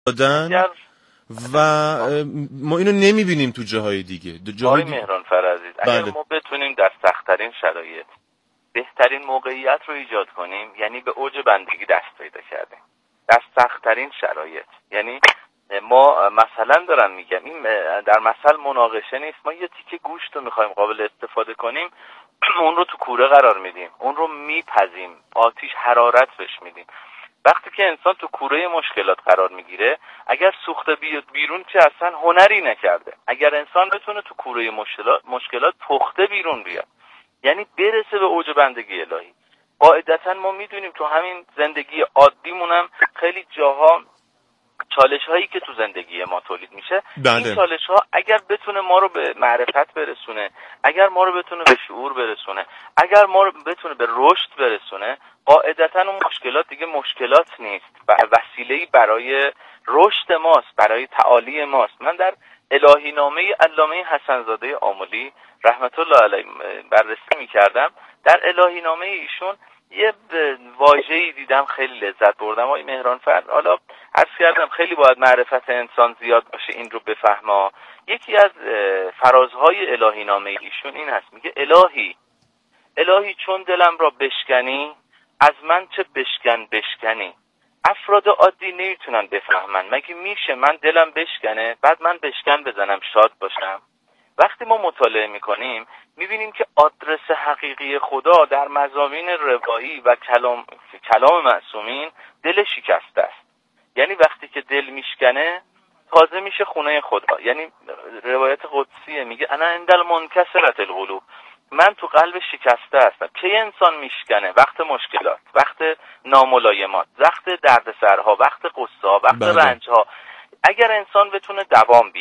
دادن و ما اینو نمیبینیم تو جاهای دیگه. آقای مهران فرعزیز، اگر ما بتونیم در سخت‌ترین شرایط بهترین موقعیت رو ایجاد کنیم، یعنی به اوج بندگی دست پیدا کردیم در سخت‌ترین شرایط. یعنی ما مثلا دارم میگم این در مثل مناقشه نیست، ما یه تیکه گوشت رو میخوایم قابل استفاده کنیم، اون رو تو کوره قرار میدیم، اون رو میپزیم، آتیش حرارت بهش میدیم. وقتی که انسان تو کوره مشکلات قرار میگیره، اگر سوخته بیاد بیرون که اصلا هنری نکرده. اگر انسان بتونه تو کوره مشکلات پخته بیرون بیاد، یعنی برسه به اوج بندگی الهی. قاعدتا ما میدونیم تو همین زندگی عادیمونم خیلی جاها چالش هایی که تو زندگی ما تولید میشه، این چالش ها اگر بتونه ما رو به معرفت برسونه، اگر ما رو بتونه به شعور برسونه، اگر ما رو بتونه به رشد برسونه، قاعدتا اون مشکلات دیگه مشکلات نیست و وسیله‌ای برای رشد ماست، برای تعالی ماست. من در الهی نامه علامه حسن‌زاده آملی رحمت الله علیه بررسی میکردم. در الهی نامه ایشون یه واژه‌ای دیدم خیلی لذت بردم. آقای مهران فرد، حالا عرض کردم خیلی باید معرفت انسان زیاد باشه این رو بفهمه. یکی از فرازهای الهی نامه ایشون این هست، میگه الهی چون دلم را بشکنی، از من چه بشکنی. افراد عادی نمیتونن بفهمن. مگه میشه من دلم بشکنه بعد من بشکن بزنم شاد باشم؟ وقتی ما مطالعه میکنیم میبینیم که آدرس حقیقی خدا در مضامین روایی و کلام معصومین دل شکسته است. یعنی وقتی که دل میشکنه تازه میشه خونه خدا. یعنی روایت قدسیه، میگه انا عند المنکسرة القلوب، من تو قلب شکسته هستم. کی انسان میشکنه؟ وقت مشکلات، وقت ناملایمات، وقت دردسرها، وقت قصه‌ها، وقت رنجها. اگر انسان بتونه دوام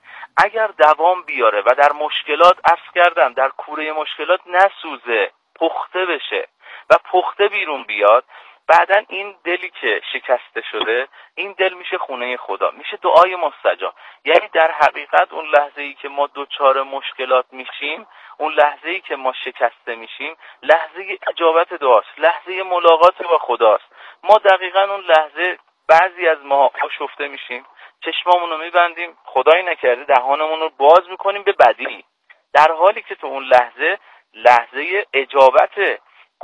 بیاره و در مشکلات، عرض کردم در کوره مشکلات نسوزه، پخته بشه و پخته بیرون بیاد، بعدن این دلی که شکسته شده، این دل میشه خونه خدا، میشه دعای مستجاب. یعنی در حقیقت اون لحظه‌ای که ما دوچار مشکلات میشیم، اون لحظه‌ای که ما شکسته میشیم، لحظه اجابت دعاست، لحظه ملاقات با خداست. ما دقیقاً اون لحظه بعضی از ما آشفته میشیم، چشمامون رو میبندیم، خدایی نکرده دهانمون رو باز میکنیم به بدی، در حالی که تو اون لحظه اجابته.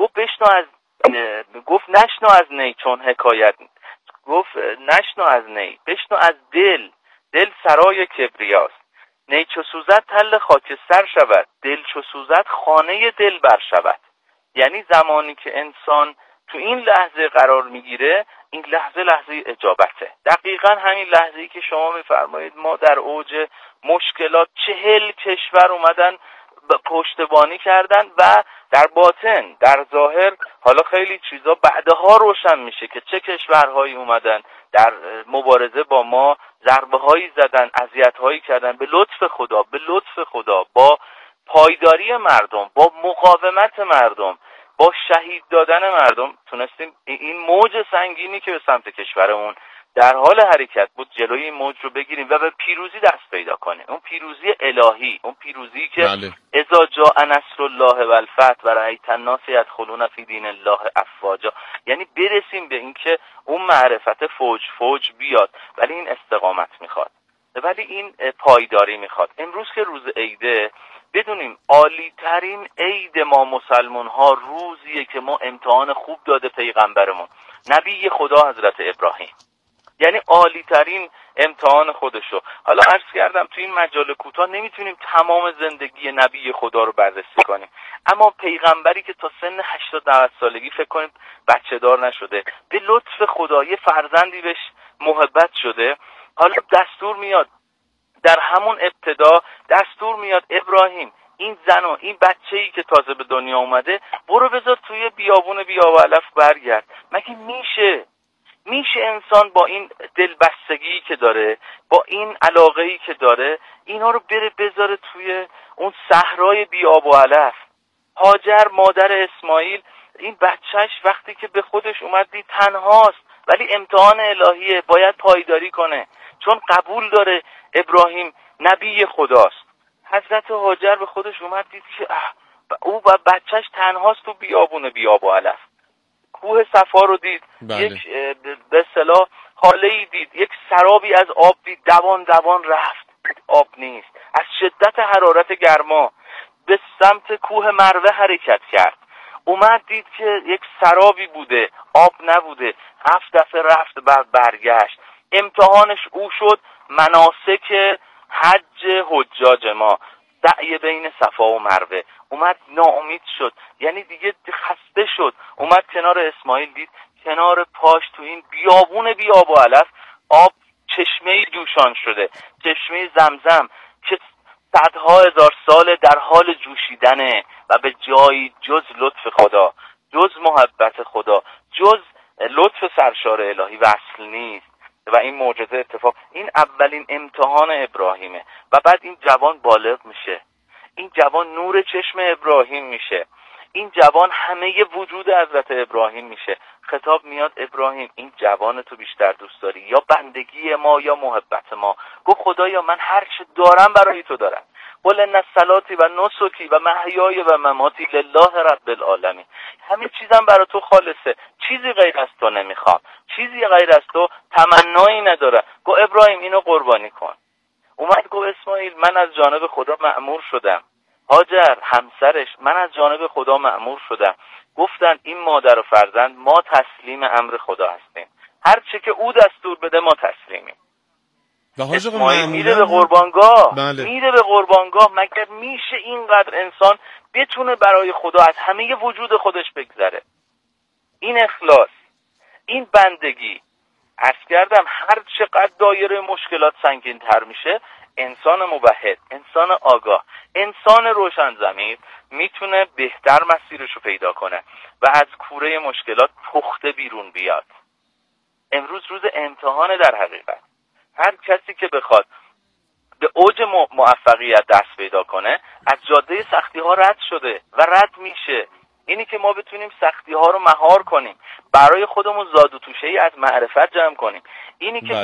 گفت نشنو از نی چون حکایت، گفت نشنو از نی، بشنو از دل سرای کبریاست. نی چو سوزد تل خاکستر شود، دل چو سوزد خانه دل بر شود. یعنی زمانی که انسان تو این لحظه قرار میگیره، این لحظه اجابته. دقیقاً همین لحظه‌ای که شما میفرمایید ما در اوج مشکلات 40 کشور اومدن پشتیبانی کردن و در باطن، در ظاهر حالا خیلی چیزا بعدها روشن میشه که چه کشورهایی اومدن در مبارزه با ما ضربه‌هایی زدن، اذیت‌هایی کردن. به لطف خدا با پایداری مردم، با مقاومت مردم، با شهید دادن مردم تونستیم این موج سنگینی که به سمت کشورمون در حال حرکت بود جلوی این موج رو بگیریم و به پیروزی دست پیدا کنیم. اون پیروزی الهی، اون پیروزی که اذا جاء نصر الله و الفتح و رأیت الناس یدخلون فی دین الله افواجا. یعنی برسیم به اینکه اون معرفت فوج بیاد، ولی این استقامت میخواد، ولی این پایداری میخواد. امروز که روز عیده، بدونیم عالی ترین عید ما مسلمان ها روزیه که ما امتحان خوب داده پیغمبرمون نبی خدا حضرت ابراهیم. یعنی عالی ترین امتحان خودشو. حالا عرض کردم تو این مجال کوتاه نمیتونیم تمام زندگی نبی خدا رو بررسی کنیم، اما پیغمبری که تا سن 80-90 سالگی فکر کنیم بچه دار نشده، به لطف خدا یه فرزندی بهش محبت شده، حالا دستور میاد در همون ابتدا، دستور میاد ابراهیم این زن و این بچه‌ای که تازه به دنیا اومده برو بذار توی بیابون بیابلف برگرد. مگه میشه انسان با این دلبستگی که داره، با این علاقه‌ای که داره، اینا رو بره بذاره توی اون صحرای بیاب و علف؟ هاجر مادر اسماعیل، این بچهش وقتی که به خودش اومد دید تنهاست، ولی امتحان الهیه، باید پایداری کنه چون قبول داره ابراهیم نبی خداست. حضرت هاجر به خودش اومد دید که او و بچهش تنهاست تو بیابون بیاب و علف. کوه صفا رو دید، یک به اصطلاح حاله ای دید، یک سرابی از آب دید، دوان دوان رفت، آب نیست. از شدت حرارت گرما به سمت کوه مروه حرکت کرد، اومد دید که یک سرابی بوده، آب نبوده. 7 دفعه رفت، بعد برگشت. امتحانش او شد مناسک حج حجاج ما، سعی بین صفا و مروه. اومد ناامید شد، یعنی دیگه خسته شد. اومد کنار اسماعیل، دید کنار پاش تو این بیابون بیاب و علف آب چشمه جوشان شده، چشمه زمزم که صدها هزار سال در حال جوشیدنه و به جایی جز لطف خدا، جز محبت خدا، جز لطف سرشار الهی وصل نیست. و این معجزه اتفاق، این اولین امتحان ابراهیمه. و بعد این جوان بالغ میشه، این جوان نور چشم ابراهیم میشه، این جوان همه وجود حضرت ابراهیم میشه. خطاب میاد ابراهیم این جوان تو بیشتر دوست داری یا بندگی ما یا محبت ما؟ گفت خدایا من هر چه دارم برای تو دارم. قل ان صلاتی و نسکی و محیای و مماتی لله رب العالمین. همه چیزم برای تو خالصه، چیزی غیر از تو نمیخوام، چیزی غیر از تو تمنایی نداره. گفت ابراهیم اینو قربانی کن. اومد گفت اسماعیل من از جانب خدا مأمور شدم. هاجر همسرش من از جانب خدا مأمور شدم. گفتن این مادر و فرزند ما تسلیم امر خدا هستیم، هر چه که او دستور بده ما تسلیمیم. اسماعیل میره به قربانگاه. بله. میره به قربانگاه. مگر میشه اینقدر انسان بتونه برای خدا از همه وجود خودش بگذره؟ این اخلاص، این بندگی. عرض کردم هر چقدر دایره مشکلات سنگین تر میشه، انسان موحد، انسان آگاه، انسان روشن ضمیر میتونه بهتر مسیرشو پیدا کنه و از کوره مشکلات پخته بیرون بیاد. امروز روز امتحان در حقیقت. هر کسی که بخواد به اوج موفقیت دست پیدا کنه از جاده سختی ها رد شده و رد میشه. اینی که ما بتونیم سختی ها رو مهار کنیم، برای خودمون زاد و توشه ای از معرفت جمع کنیم. اینی که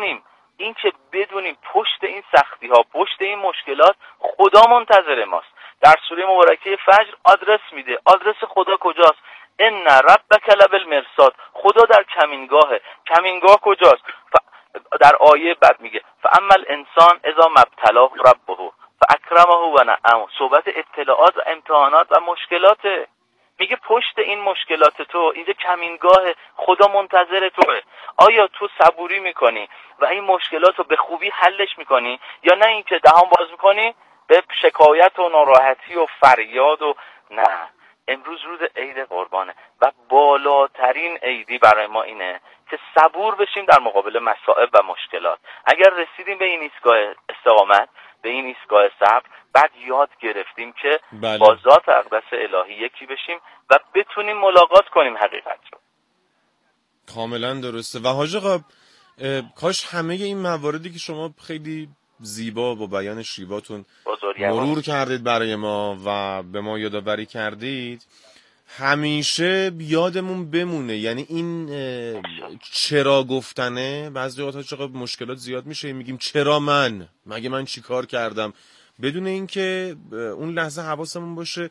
بدونیم پشت این سختی ها، پشت این مشکلات خدا منتظر ماست. در سوره مبارکه فجر آدرس میده، آدرس خدا کجاست؟ ان ربک لبالمرصاد. خدا در کمینگاهه. کمینگاه کجاست؟ در آیه بعد میگه فاما الانسان اذا ما ابتلاه ربه فاکرمه و نعمه. صحبت ابتلاعات و امتحانات و مشکلاته. میگه پشت این مشکلات تو اینجا کمینگاه خدا منتظر توه. آیا تو صبوری میکنی و این مشکلات رو به خوبی حلش میکنی یا نه اینکه دهان باز میکنی به شکایت و ناراحتی و فریاد و نه؟ امروز روز عید قربانه و بالاترین عیدی برای ما اینه که صبور بشیم در مقابل مصائب و مشکلات. اگر رسیدیم به این ایستگاه استقامت، به این ایستگاه صبر، بعد یاد گرفتیم که با ذات اقدس الهی یکی بشیم و بتونیم ملاقات کنیم حقیقت رو. کاملا درسته. و حاج آقا کاش همه این مواردی که شما خیلی زیبا با بیان شیواتون مرور کردید برای ما و به ما یادآوری کردید همیشه یادمون بمونه. یعنی این چرا گفتنه بعضی وقتا چقدر مشکلات زیاد میشه، میگیم چرا من، مگه من چی کار کردم، بدون اینکه اون لحظه حواسمون باشه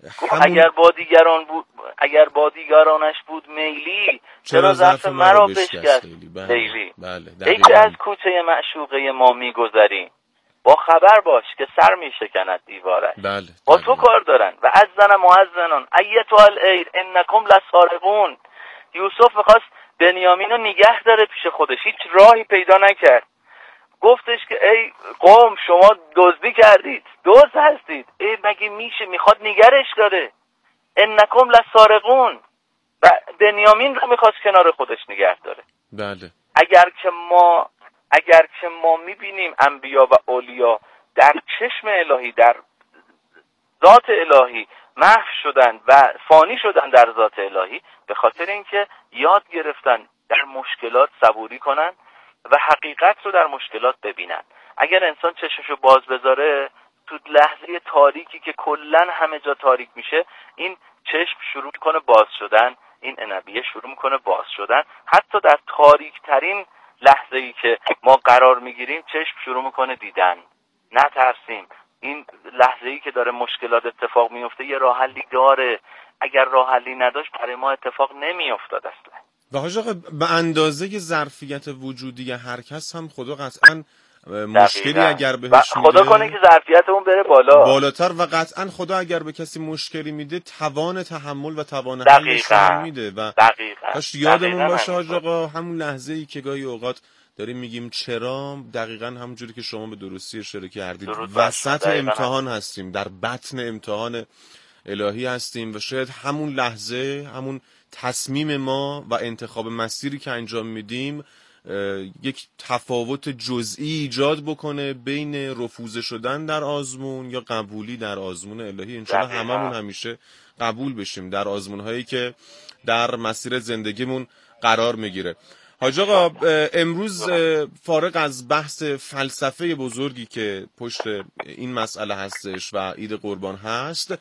اگر با دیگرانش بود میلی، چرا ظرف مرا بشکست لیلی. ای که از کوچه معشوقه ما میگذری، با خبر باش که سر میشکند دیوارش. با تو کار دارن. و از زن معزنان ایتها العیر انکم لسارقون. یوسف میخواست بنیامین رو نگه داره پیش خودش، هیچ راهی پیدا نکرد. گفتش که ای قوم شما دزدی کردید، دزد هستید. ای مگه میشه؟ میخواد نگرش داره. انکم لسارقون. و بنیامین رو میخواست کنار خودش نگه داره. بله. اگر که ما میبینیم انبیا و اولیا در چشم الهی، در ذات الهی محو شدن و فانی شدن در ذات الهی، به خاطر اینکه یاد گرفتن در مشکلات صبوری کنن و حقیقت رو در مشکلات ببینن. اگر انسان چشمشو باز بذاره تو لحظه تاریکی که کلن همه جا تاریک میشه، این چشم شروع میکنه باز شدن، این عنبیه شروع میکنه باز شدن. حتی در تاریک ترین لحظه ای که ما قرار میگیریم چشم شروع میکنه دیدن. نترسیم. این لحظه ای که داره مشکلات اتفاق میفته یه راه حلی داره. اگر راه حلی نداشت برای ما اتفاق نمیافتاد اصلا. و حاج آقا به اندازه ظرفیت وجودی هر کس هم خدا قطعاً مشکلی اگر بهش میده، خدا کنه که ظرفیت اون بره بالاتر، و قطعاً خدا اگر به کسی مشکلی میده توان تحمل و توان حلش رو میده. و کاش یادمون باشه حاج آقا همون لحظه‌ای که گاهی اوقات داریم میگیم چرا، دقیقاً همونجوری که شما به درستی اشاره کردید وسط امتحان هستیم، در بطن امتحان الهی هستیم و شاید همون لحظه، همون تصمیم ما و انتخاب مسیری که انجام میدیم یک تفاوت جزئی ایجاد بکنه بین رفوزه شدن در آزمون یا قبولی در آزمون الهی. انشاءالله هممون همیشه قبول بشیم در آزمون‌هایی که در مسیر زندگیمون قرار میگیره. حاج آقا امروز فارغ از بحث فلسفه بزرگی که پشت این مسئله هستش و عید قربان هست،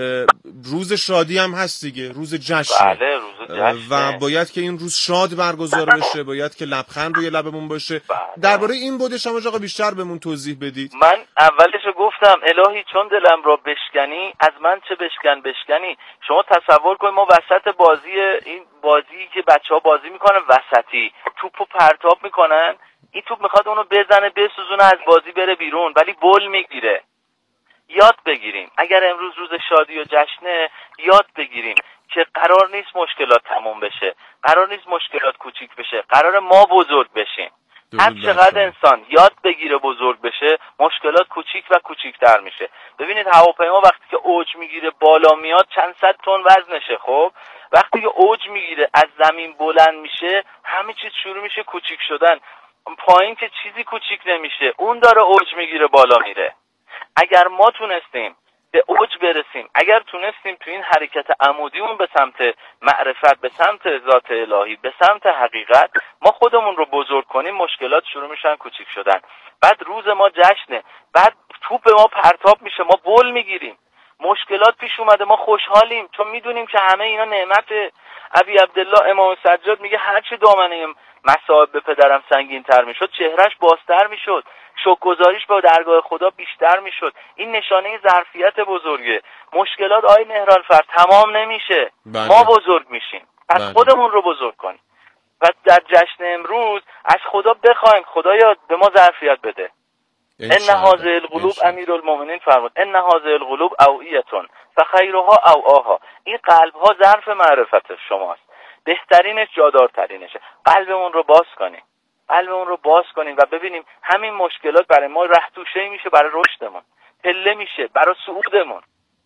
روز شادی هم هست دیگه، روز جشن. بله، روز جشن و باید که این روز شاد برگزار بشه، باید که لبخند روی لبمون باشه. درباره این بودش هم آقا بیشتر بهمون توضیح بدید. من اولش گفتم الهی چون دلم را بشکنی از من چه بشکنی. شما تصور کنید ما وسط این بازی که بچه‌ها بازی میکنن وسطی توپو پرتاب میکنن، این توپ میخواد اونو بزنه بسوزونه از بازی بره بیرون ولی بول میگیره. یاد بگیریم اگر امروز روز شادی و جشنه، یاد بگیریم که قرار نیست مشکلات تموم بشه، قرار نیست مشکلات کوچیک بشه، قرار ما بزرگ بشیم. هر چقدر انسان یاد بگیره بزرگ بشه، مشکلات کوچیک و کوچیک‌تر میشه. ببینید هواپیما وقتی که اوج میگیره بالا میاد چند صد تن وزنشه، خب وقتی که اوج میگیره از زمین بلند میشه همه چیز شروع میشه کوچیک شدن، پایین که چیزی کوچیک نمیشه، اون داره اوج میگیره بالا میره. اگر ما تونستیم به اوج برسیم، اگر تونستیم تو این حرکت عمودیمون به سمت معرفت، به سمت ذات الهی، به سمت حقیقت، ما خودمون رو بزرگ کنیم، مشکلات شروع میشن کوچیک شدن. بعد روز ما جشنه، بعد توپ ما پرتاب میشه، ما بول میگیریم. مشکلات پیش اومده ما خوشحالیم چون میدونیم که همه اینا نعمت. ابی عبدالله امام سجاد میگه هرچی دامنه مصائب به پدرم سنگین تر میشد چهرش بازتر میشد، شکرگزاریش با درگاه خدا بیشتر میشد. این نشانه ظرفیت بزرگه. مشکلات آی مهران فر تمام نمیشه. ما بزرگ میشیم. از خودمون رو بزرگ کنیم و در جشن امروز از خدا بخوایم خدایا به ما ظرفیت بده. ان هذه القلوب امیرالمومنین فرمود ان هذه القلوب اوعیتون فخیرها اوعاها. این قلب ها ظرف معرفت شماست، بهترینش جادارترینشه. قلبمون رو باز کنیم، قلبمون رو باز کنیم و ببینیم همین مشکلات برای ما رهتوشه میشه، برای رشدمون پله میشه، برای صعودمون.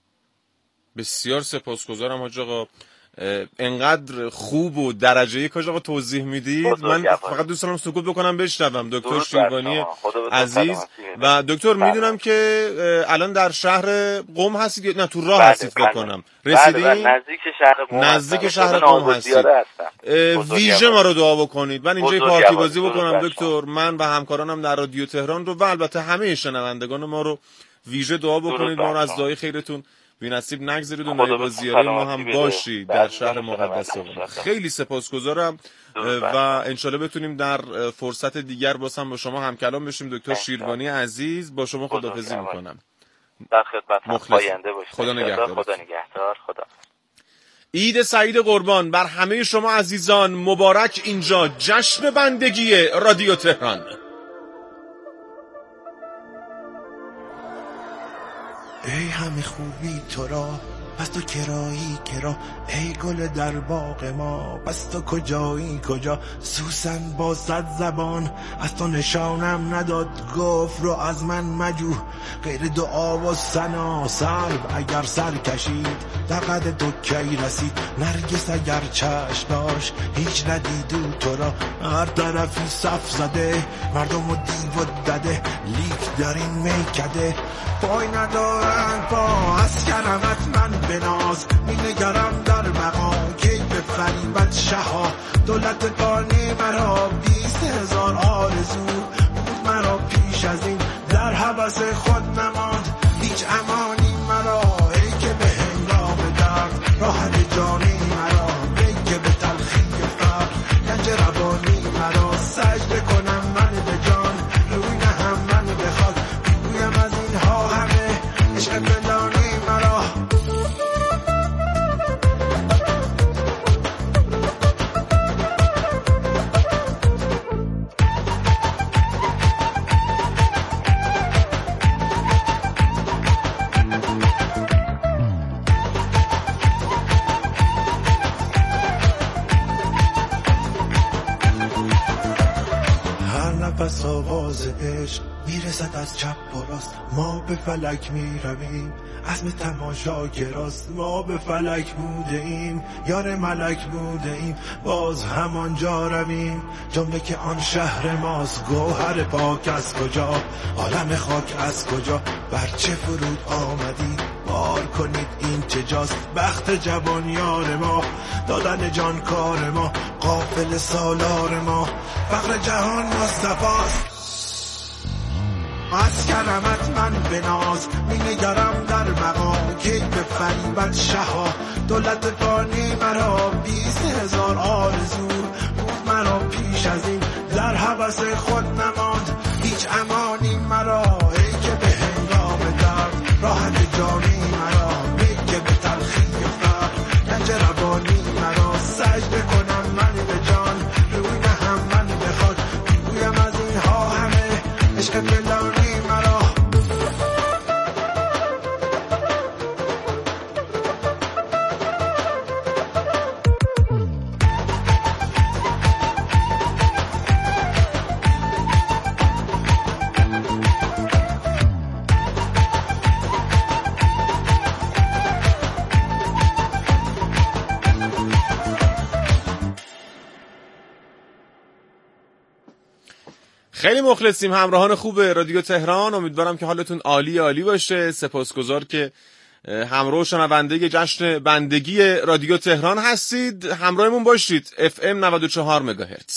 بسیار سپاسگزارم حاج آقا، انقدر خوب و درجه یک حاج آقا توضیح میدید. من فقط دوست دارم سکوت بکنم بشنوم دکتر شیروانی عزیز. و دکتر میدونم که الان در شهر قم هستید، نه تو راه هستید بکنم رسیدید؟ نزدیک شهر قم هستید. ویژه ما رو دعا بکنید. من اینجا پارتی بازی بکنم دکتر، من و همکارانم در رادیو تهران رو و البته همه شنوندگان ما رو ویژه دعا بکنید، ما رو از دعای خیرتون بی‌نصیب نگذارید و نایب زیاره ما هم باشید در شهر مقدس قم. خیلی سپاسگزارم و انشالله بتونیم در فرصت دیگر باز هم با شما همکلام بشیم. دکتر شیروانی عزیز، با شما خداحافظی میکنم. در خدمتم، پاینده باشید. خدا نگهدار. خدا نگهدار. خدا. عید سعید قربان بر همه شما عزیزان مبارک. اینجا جشن بندگی رادیو تهران. ای همه خوبی تو را پس تو کرایی کرا، ای گل در باغ ما پس تو کجایی کجا. سوسن با 100 زبان از تو نشانم نداد، گفت رو از من مجو غیر دعا و ثنا. سرو اگر سر کشید در قد تو کی رسید، نرگس اگر چشم داشت هیچ ندیدو تو را. هر طرفی صف زده مردم و دیو و دده، لیک در این میکده پای ندارن پا. از کرمت من بناز می نگرم در مقام کی به فریبت شها. دولت قانی مرا 20,000 آرزو بود مرا پیش از این، در حبس خود نماند هیچ امانی مرا. ای که به هنگام درد راحت جانی مرا، ای که به تلخی فقر گنج روانی مرا. سجده کنم من به جان روی نهم من بخواد، بگویم از اینها همه عشق فلانی مرا. نفس آواز عشق میرسد از چپ و راست. ما به فلک میرویم، عزم تماشا گراست. ما به فلک بوده ایم، یار ملک بوده ایم، باز همانجا رویم. جمله که آن شهر ماست، گوهر پاک از کجا، عالم خاک از کجا، بر چه فرود آمدید، بار کنید این چه جاست. بخت جوان یار ما، دادن جان کار ما، قافل سالار ما، فقر جهان مصطفاست. از کرمت من به ناز می نگرم در مقام، کی به فریبت شها دولت فانی مرا. 20,000 آرزو بود مرا پیش از این، در هوس خود نماند هیچ امانی مرا. ای که به هنگام درد راحت جانی مرا، ای که به تلخی فقر گنج روانی مرا. سجده کنم من به جان، روی نهم من به خاک، بگویم از اینها همه عشق فلانی مرا. خیلی مخلصیم همراهان خوب رادیو تهران، امیدوارم که حالتون عالی عالی باشه. سپاسگزار که همراه و شنونده جشن بندگی رادیو تهران هستید. همراهمون باشید. FM 94 مگاهرتز.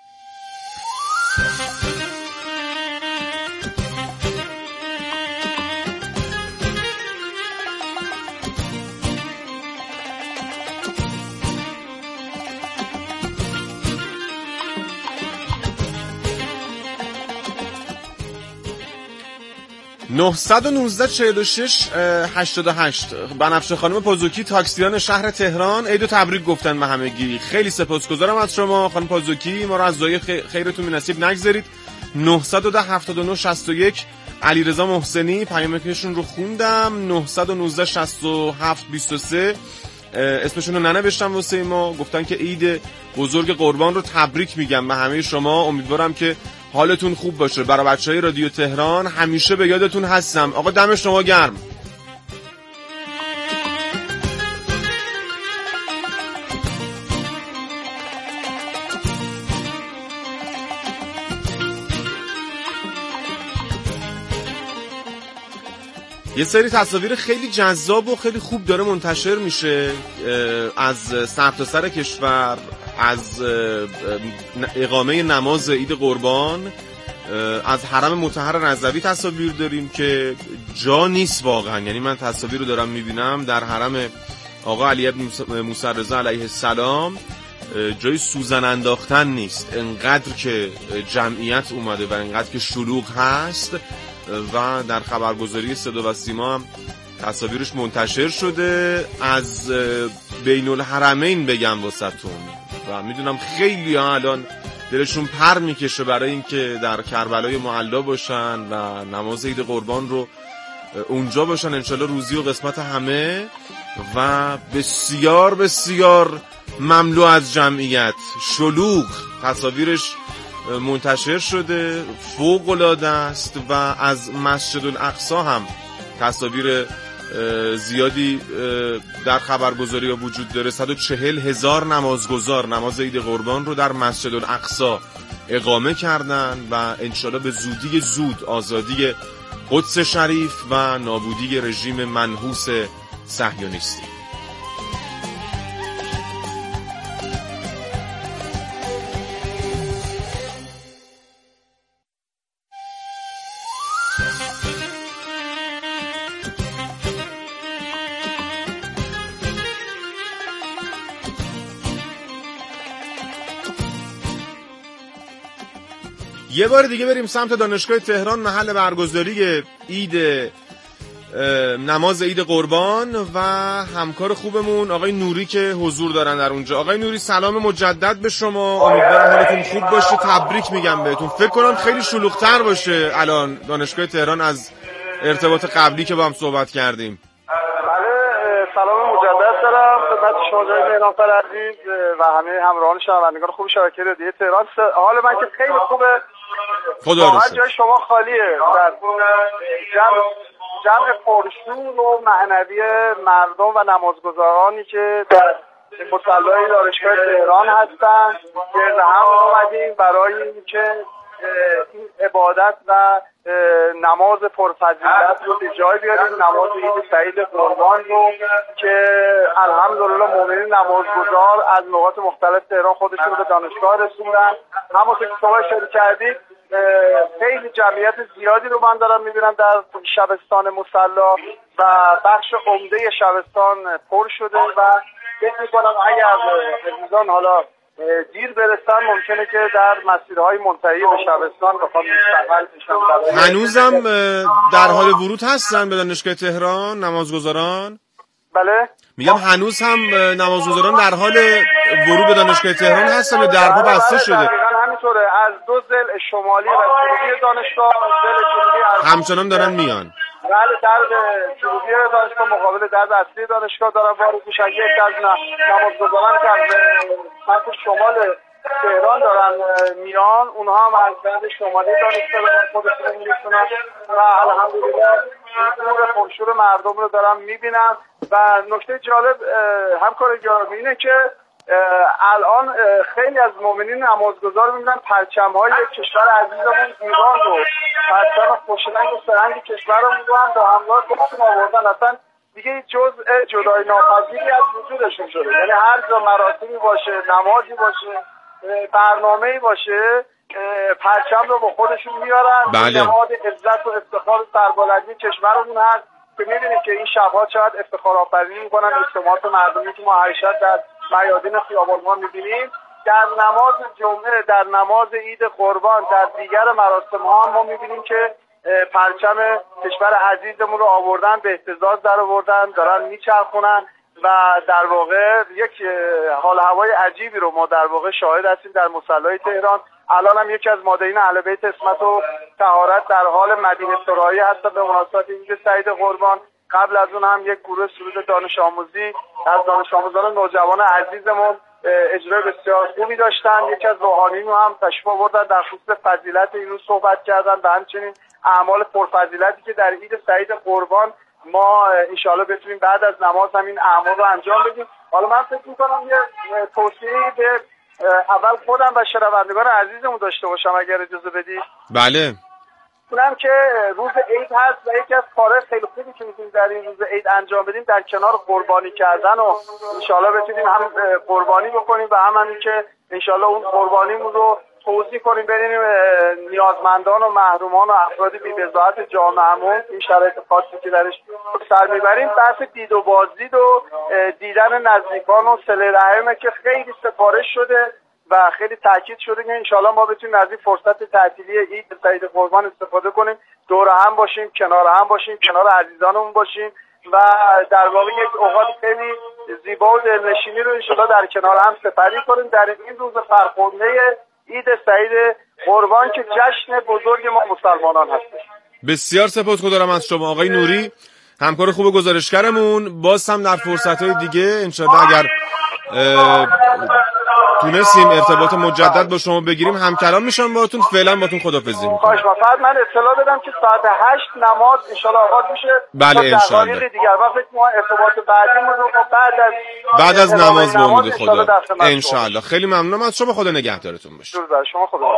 نه 19 46 88 بنفشه خانم پازوکی، تاکسیان شهر تهران، عید و تبریک گفتن به همگی. خیلی سپاسگزارم از شما خانم پازوکی، ما رو از دعای خیرتون بنصیب نگذارید. 910 79 61 علیرضا محسنی، پیامکشون رو خوندم. 919 67 23 اسمشون رو ننوشتم واسه ما، گفتن که عید بزرگ قربان رو تبریک میگم به همه شما. امیدوارم که حالتون خوب باشه. برای بچهای رادیو تهران همیشه به یادتون هستم. آقا دم شما گرم. یه سری تصاویر خیلی جذاب و خیلی خوب داره منتشر میشه از سرتاسر کشور، از اقامه نماز عید قربان، از حرم مطهر رضوی تصاویر داریم که جا نیست واقعا. یعنی من تصاویر رو دارم میبینم در حرم آقا علی بن موسی رضا علیه السلام جای سوزن انداختن نیست، انقدر که جمعیت اومده و انقدر که شلوغ هست. و در خبرگزاری صدا و سیما هم تصاویرش منتشر شده. از بین الحرمین بگم واسهتون، و میدونم خیلی ها الان دلشون پر میکشه برای اینکه در کربلای معلا باشن و نماز عید قربان رو اونجا باشن، انشالله روزی و قسمت همه. و بسیار بسیار مملو از جمعیت، شلوغ، تصاویرش منتشر شده، فوق العاده است. و از مسجد الاقصی هم تصاویر زیادی در خبرگزاری ها وجود داره. 140,000 نمازگزار نماز عید قربان رو در مسجد الاقصی اقامه کردن و انشالله به زودی زود آزادی قدس شریف و نابودی رژیم منحوس صهیونیستی. یه بار دیگه بریم سمت دانشگاه تهران، محل برگزاری عید نماز عید قربان، و همکار خوبمون آقای نوری که حضور دارن در اونجا. آقای نوری سلام مجدد به شما، امیدوارم حالتون خوب باشه. تبریک میگم بهتون. فکر کنم خیلی شلوغ‌تر باشه الان دانشگاه تهران از ارتباط قبلی که با هم صحبت کردیم. بله، سلام مجدد دارم خدمت شما جناب مهرانفر عزیز و همه همراهان شنوندگان خوب شبکه رادیو تهران. حال من که خیلی خوبه، خدا رو جای شما خالیه. جمع پرشور و معنوی مردم و نمازگزارانی که در مصلی دانشگاه تهران هستن گرد هم آمدیم برای اینکه این عبادت و نماز پرفضیلت رو به جای بیاریم، نماز عید سعید قربان رو که الحمدلله مؤمنین نمازگزار از نقاط مختلف تهران خودشون رو به دانشگاه رسوندن. همونطور که شما اشاره کردید خیلی جمعیت زیادی رو من دارم میبینم در شبستان مصلی و بخش عمده شبستان پر شده و فکر میکنم اگر عزیزان حالا دیر برسن ممکنه که در مسیرهای منتهی به شبستان بخوام مستقل بشن. هنوزم در حال ورود هستن به دانشگاه تهران نمازگزاران؟ بله میگم هنوز هم نمازگزاران در حال ورود به دانشگاه تهران هستن و درها بسته شده؟ دقیقاً همینطوره. از دو ضلع شمالی و جنوبی دانشگاه همچنان دارن میان. بله در جنوبی دانشگاه مقابل در اصلی دانشگاه دارن وارد میشن. یک از نمازگزاران که از سمت شمال تهران دارن میان، اونها هم از در شمالی دانشگاه دارن خودشون میرسونن و الحمدلله نور پرشور مردم رو دارم میبینم. و نکته جالب همکار گرامی اینه که الان خیلی از مؤمنین نمازگزار میبینن پرچم‌های کشور عزیزمون ایران رو، پرچم خوشرنگ و سرنگ کشورمون رو هم با همراه خودشون آوردن. اصلا دیگه جزء جدای ناپذیری از وجودشون شده. یعنی هر جا مراسمی باشه، نمازی باشه، برنامه‌ای باشه، پرچم رو با خودشون میارن. بله. نماد عزت و افتخار و سربلندی کشورمون هست که می‌بینید که این شب‌ها چقدر افتخار آفرینی می‌کنن. اجتماعات مردمی که ما هر شب در میادین خیابان‌ها می‌بینیم، در نماز جمعه، در نماز عید قربان، در دیگر مراسم‌ها ما می‌بینیم که پرچم کشور عزیزمون رو آوردن، به اهتزاز در آوردن، دارن میچرخونن و در واقع یک حال هوای عجیبی رو ما در واقع شاهد هستیم در مصلی تهران. الان هم یکی از مادرین اهل بیت عصمت و طهارت در حال مدینه سرایی هستن به مناسبت عید سعید قربان. قبل از اون هم یک گروه سرود دانش آموزی از دانش آموزان نوجوان عزیزمون اجرای بسیار خوبی داشتن. یکی از روحانیون هم تشریف آوردن در خصوص فضیلت این روز صحبت کردن و همچنین اعمال پرفضیلتی که در عید سعید قربان ما انشاءالله بتونیم بعد از نماز هم این اعمال رو انجام بدیم. حالا من فکر می‌کنم یه توصیه‌ای به اول خودم و شنوندگان عزیزمون داشته باشم اگر اجازه بدید. بله. اونم که روز عید هست و یکی از کارهای خیلی خوبی که میتونیم در این روز عید انجام بدیم در کنار قربانی کردن و انشالله بتونیم هم قربانی بکنیم و هم همین که انشالله اون قربانیمون رو توزیع کنیم بین نیازمندان و محرومان و افراد بی‌بضاعت جامعهمون. این شرایط خاصی که درش سر میبریم بحث دید و بازدید و دیدن نزدیکان و صله رحمه که خیلی سفارش شده و خیلی تاکید شده که انشالله ما بتونیم از این فرصت تعطیلی عید سعید قربان استفاده کنیم، دور هم باشیم، کنار هم باشیم، کنار عزیزانمون باشیم و در واقع یک اوقات خیلی زیبا و دلنشینی رو انشالله در کنار هم سپری کنیم در این روز فرخنده عید سعید قربان که جشن بزرگ ما مسلمانان هستش. بسیار سپاسگزارم از شما آقای نوری، همکار خوب گزارشگرمون. باز هم در فرصت‌های دیگه انشالله اگر تونستیم ارتباط مجدد با شما بگیریم همکلام میشم باهاتون. فعلا باهاتون خداحافظی میکنم. خواهش می‌کنم. فقط من اطلاع بدم که ساعت 8 نماز انشالله آغاز میشه. بله انشالله. دیگر وقت ما ارتباط بعدیمون رو بعد از نماز با امید خدا انشالله. خیلی ممنونم از شما. خدا نگهدارتون باشه. درود بر شما. خدا.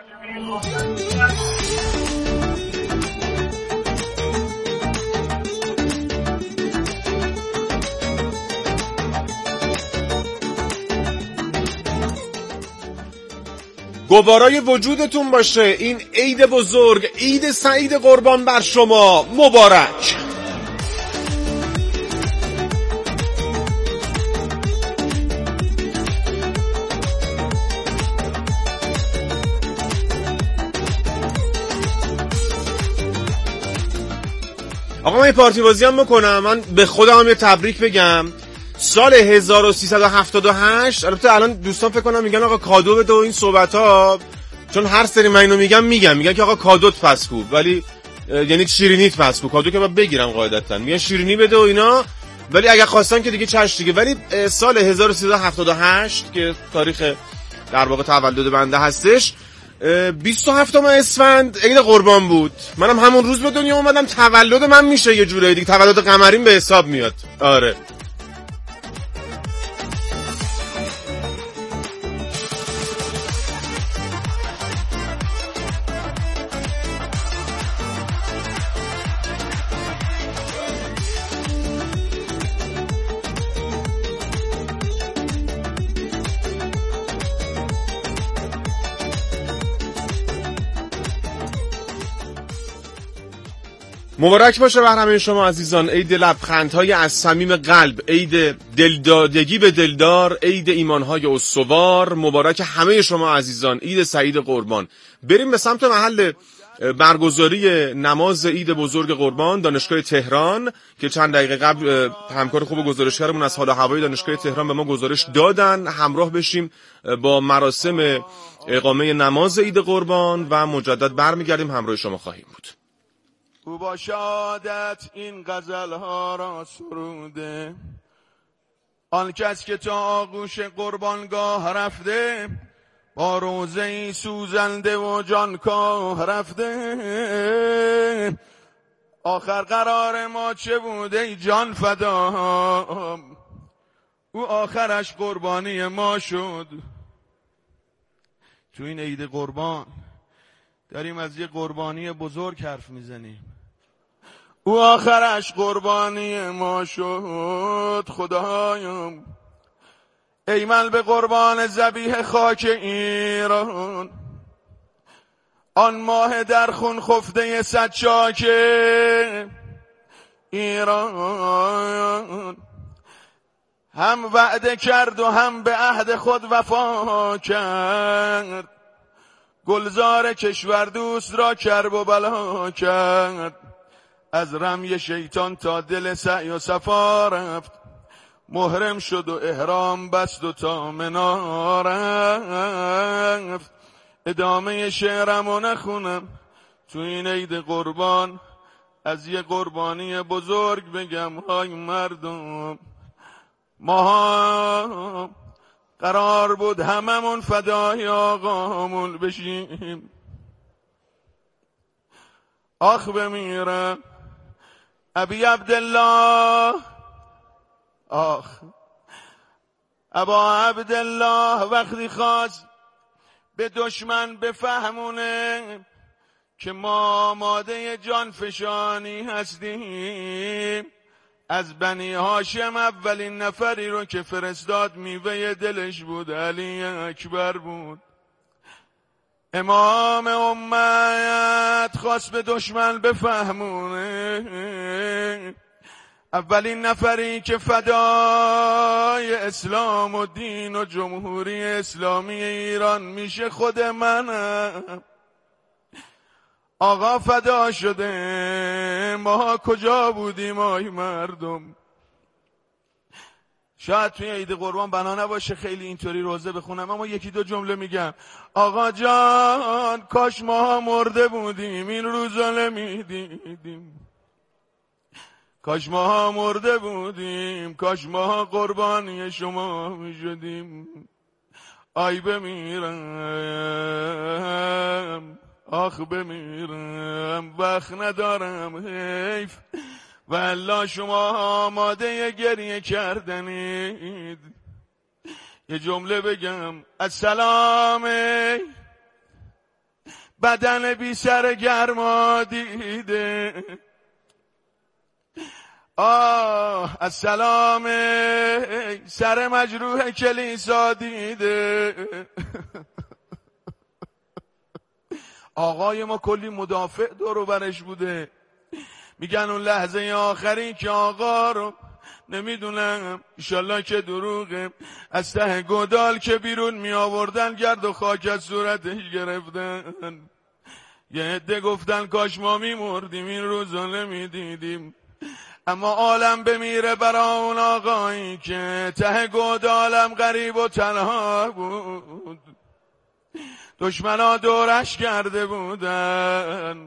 گوارای وجودتون باشه. این عید بزرگ، عید سعید قربان بر شما مبارک. آقا من یه پارتی بازی هم بکنم. من به خودم هم یه تبریک بگم. سال 1378 البته الان دوستان فکر کنم میگن آقا کادو بده و این صحبت ها، چون هر سری من اینو میگن که آقا کادوت پس خوب، ولی یعنی شیرینیت پس خوب. کادو که من بگیرم قاعدتا میگن شیرینی بده و اینا، ولی اگه خواستن که دیگه چش دیگه. ولی سال 1378 که تاریخ در واقع تولد بنده هستش 27 اسفند عید قربان بود. منم همون روز به دنیا اومدم. تولد من میشه یه جوری دیگه، تولد قمرین به حساب میاد. آره مبارک باشه بر همه شما عزیزان. عید لبخندهای از صمیم قلب، عید دلدادگی به دلدار، عید ایمانهای استوار. مبارک همه شما عزیزان، عید سعید قربان. بریم به سمت محل برگزاری نماز عید بزرگ قربان، دانشگاه تهران، که چند دقیقه قبل همکار خوب گزارشگرمون از حال و هوای دانشگاه تهران به ما گزارش دادن. همراه بشیم با مراسم اقامه نماز عید قربان و مجدد برمیگردیم همراه شما خواهیم بود. او با شهادت این غزل‌ها را سروده، آن کس که تا آغوش قربانگاه رفته، با روزه‌ای سوزنده و جانکاه رفته. آخر قرار ما چه بوده ای جان فدا، او آخرش قربانی ما شد. تو این عید قربان داریم از یه قربانی بزرگ حرف میزنیم. او آخرش قربانی ما شد. خدایم ایمن به قربان ذبیح خاک ایران، آن ماه در خون خفته سچاک ایران. هم وعده کرد و هم به عهد خود وفا کرد، گلزار کشور دوست را کرب و بلا کرد. از رمی شیطان تا دل سعی و صفا رفت، محرم شد و احرام بست و تا منا رفت. ادامه شعرمو نخونم تو این عید قربان، از یه قربانی بزرگ بگم های مردم. ما قرار بود هممون فدای آقامون بشیم. آخ بمیرم ابی عبدالله، آخ ابا عبدالله وقتی خواست به دشمن بفهمونه که ما آماده جان فشانی هستیم، از بنی هاشم اولین نفری رو که فرستاد میوه دلش بود علی اکبر بود. امام امت خواست به دشمن بفهمونه اولین نفری که فدای اسلام و دین و جمهوری اسلامی ایران میشه خود منم. آقا فدا شده، ما کجا بودیم آی مردم؟ شاید توی عید قربان بنا نباشه خیلی اینطوری روزه بخونم، اما یکی دو جمله میگم. آقا جان کاش ما مرده بودیم این روزا نمیدیدیم، کاش ما مرده بودیم، کاش ما قربانی شما میشدیم. آی بمیرم، آخ بمیرم، وقت ندارم حیف، والله شما آماده گریه کردنید. یه جمله بگم. السلام بدن بی سر گرما دیده، السلام سر مجروح کلیسا دیده. آقای ما کلی مدافع دور و برش بوده، میگن اون لحظه آخری که آقا رو نمیدونم انشالله که دروغه از ته گودال که بیرون می آوردن گرد و خاک از صورتش گرفتن. یه عده گفتن کاش ما میمردیم این روزا نمیدیدیم، اما عالم بمیره برا اون آقایی که ته گودالم غریب و تنها بود، دشمنا دورش کرده بودن.